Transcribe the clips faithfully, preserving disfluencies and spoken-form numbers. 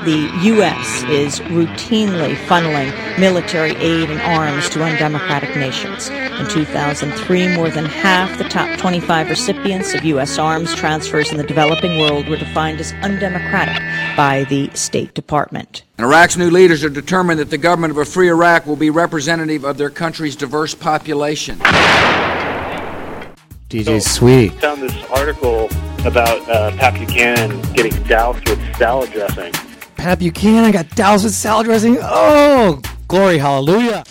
the U S is routinely funneling military aid and arms to undemocratic nations. In two thousand three, more than half the top twenty-five recipients of U S arms transfers in the developing world were defined as undemocratic by the State Department. And Iraq's new leaders are determined that the government of a free Iraq will be representative of their country's diverse population. D J Sweetie. I found this article about uh, Pat Buchanan getting doused with salad dressing. Pat Buchanan got doused with salad dressing. Oh, glory, hallelujah.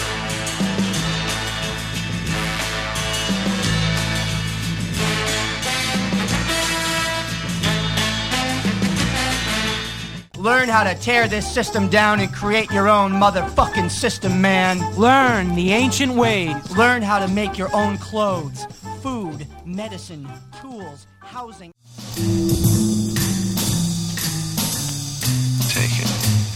Learn how to tear this system down and create your own motherfucking system, man. Learn the ancient ways. Learn how to make your own clothes, food, medicine, tools, housing. Take it.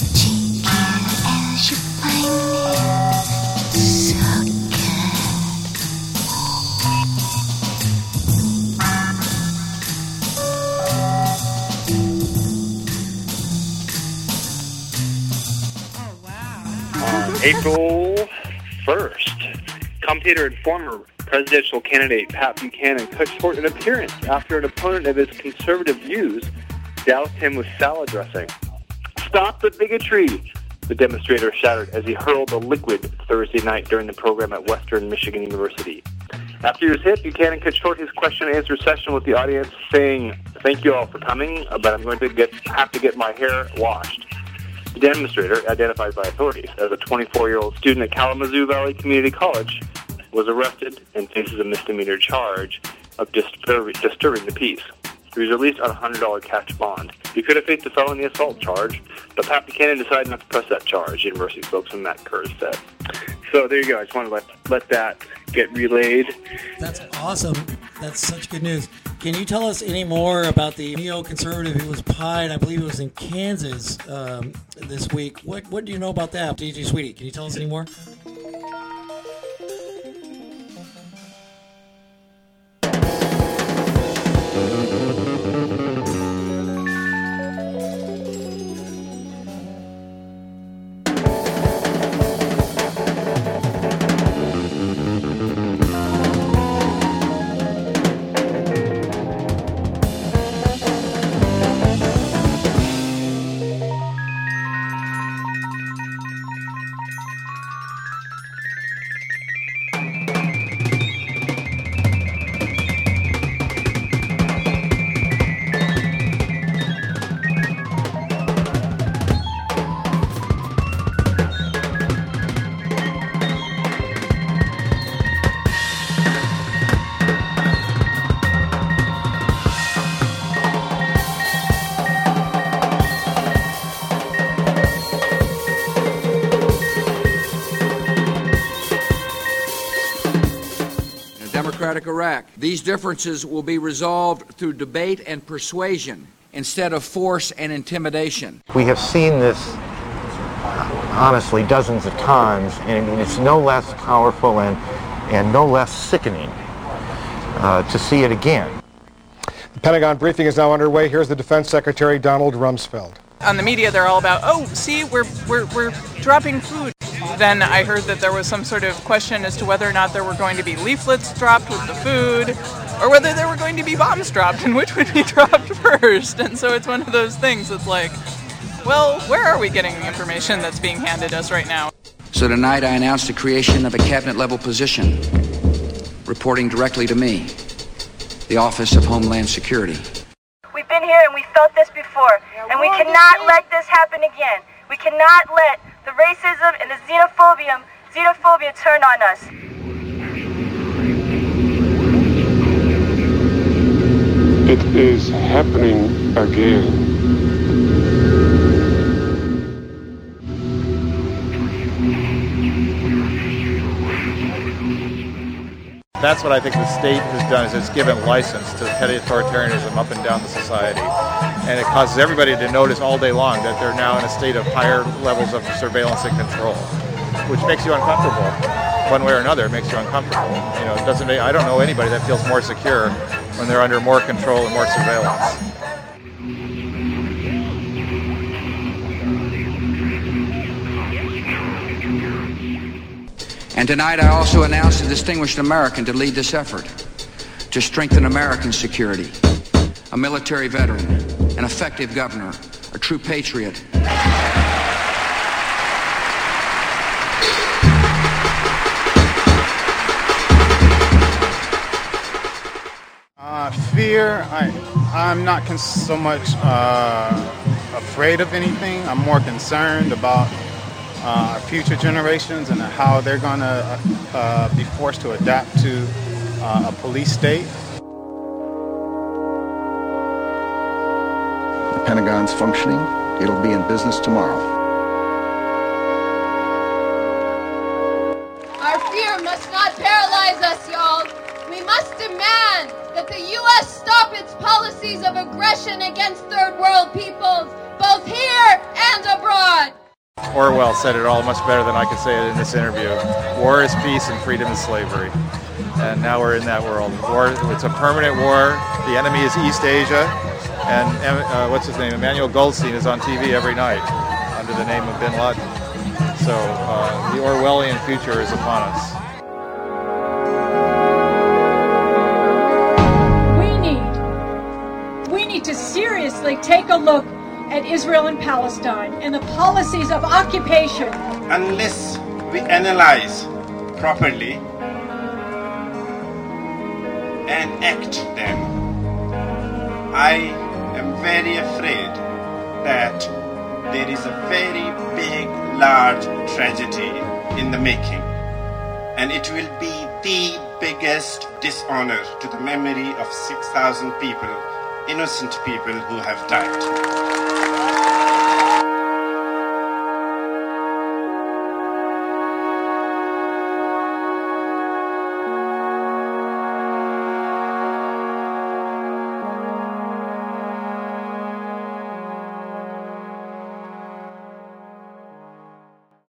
April first, commentator and former presidential candidate Pat Buchanan cut short an appearance after an opponent of his conservative views doused him with salad dressing. Stop the bigotry, the demonstrator shouted as he hurled a liquid Thursday night during the program at Western Michigan University. After he was hit, Buchanan cut short his question and answer session with the audience, saying, "Thank you all for coming, but I'm going to get have to get my hair washed." The demonstrator, identified by authorities as a twenty-four-year-old student at Kalamazoo Valley Community College, was arrested and faces a misdemeanor charge of disturb- disturbing the peace. He was released on a one hundred dollars cash bond. He could have faced a felony assault charge, but Pat Buchanan decided not to press that charge, University spokesman Matt Kurz said. So there you go. I just wanted to let, let that get relayed. That's awesome. That's such good news. Can you tell us any more about the neoconservative who was pied? I believe it was in Kansas um, this week. What what do you know about that? D J Sweetie, can you tell us any more? Iraq. These differences will be resolved through debate and persuasion instead of force and intimidation. We have seen this, honestly, dozens of times, and it's no less powerful and, and no less sickening uh, to see it again. The Pentagon briefing is now underway. Here's the Defense Secretary, Donald Rumsfeld. On the media, they're all about, oh, see, we're we're we're dropping food. Then I heard that there was some sort of question as to whether or not there were going to be leaflets dropped with the food, or whether there were going to be bombs dropped, and which would be dropped first. And so it's one of those things. It's like, well, where are we getting the information that's being handed us right now? So tonight I announced the creation of a cabinet-level position, reporting directly to me, the Office of Homeland Security. We've been here and we felt this before, and we cannot let this happen again. We cannot let the racism and the xenophobia, xenophobia turn on us. It is happening again. That's what I think the state has done, is it's given license to petty authoritarianism up and down the society. And it causes everybody to notice all day long that they're now in a state of higher levels of surveillance and control, which makes you uncomfortable. One way or another, it makes you uncomfortable. You know, it doesn't make, I don't know anybody that feels more secure when they're under more control and more surveillance. And tonight I also announced a distinguished American to lead this effort, to strengthen American security, a military veteran, an effective governor, a true patriot. Uh, fear, I, I'm not con- so much uh, afraid of anything. I'm more concerned about uh, our future generations and how they're going to uh, be forced to adapt to uh, a police state. The Pentagon's functioning. It'll be in business tomorrow. Our fear must not paralyze us, y'all. We must demand that the U S stop its policies of aggression against third world peoples, both here and abroad. Orwell said it all much better than I could say it in this interview. War is peace and freedom is slavery. And now we're in that world. War, it's a permanent war. The enemy is East Asia. And uh, what's his name? Emmanuel Goldstein is on T V every night under the name of Bin Laden. So uh, the Orwellian future is upon us. To seriously take a look at Israel and Palestine and the policies of occupation. Unless we analyze properly and act them, I am very afraid that there is a very big, large tragedy in the making, and it will be the biggest dishonor to the memory of six thousand people, innocent people who have died.